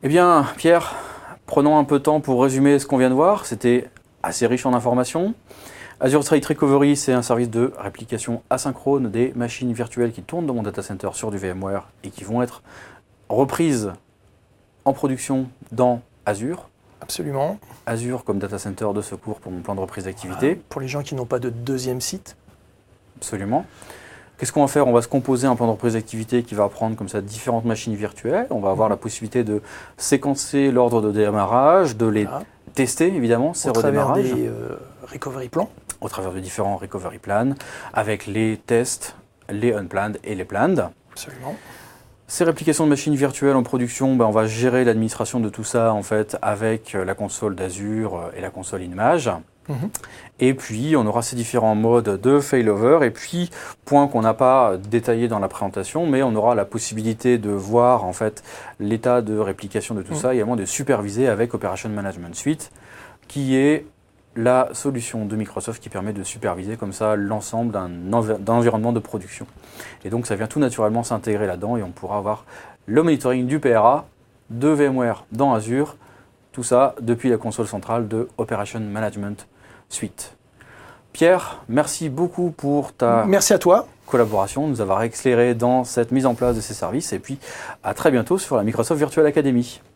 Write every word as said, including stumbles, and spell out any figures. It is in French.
Eh bien, Pierre, prenons un peu de temps pour résumer ce qu'on vient de voir. C'était assez riche en informations. Azure State Recovery, c'est un service de réplication asynchrone des machines virtuelles qui tournent dans mon data center sur du VMware et qui vont être reprises en production dans Azure. Absolument. Azure comme data center de secours pour mon plan de reprise d'activité. Voilà. Pour les gens qui n'ont pas de deuxième site. Absolument. Qu'est-ce qu'on va faire? On va se composer un plan de reprise d'activité qui va prendre comme ça différentes machines virtuelles. On va avoir la possibilité de séquencer l'ordre de démarrage, de les voilà. tester évidemment, ces au redémarrages. Au travers des euh, recovery plans. Au travers de différents recovery plans, avec les tests, les unplanned et les planned. Absolument. Ces réplications de machines virtuelles en production, ben on va gérer l'administration de tout ça en fait avec la console d'Azure et la console InMage. Mmh. Et puis on aura ces différents modes de failover et puis point qu'on n'a pas détaillé dans la présentation, mais on aura la possibilité de voir en fait l'état de réplication de tout mmh. ça, également de superviser avec Operation Management Suite, qui est la solution de Microsoft qui permet de superviser comme ça l'ensemble d'un env environnement de production. Et donc ça vient tout naturellement s'intégrer là-dedans et on pourra avoir le monitoring du P R A, de VMware dans Azure, tout ça depuis la console centrale de Operation Management Suite. Pierre, merci beaucoup pour ta merci à toi. collaboration, nous avoir éclairé dans cette mise en place de ces services et puis à très bientôt sur la Microsoft Virtual Academy.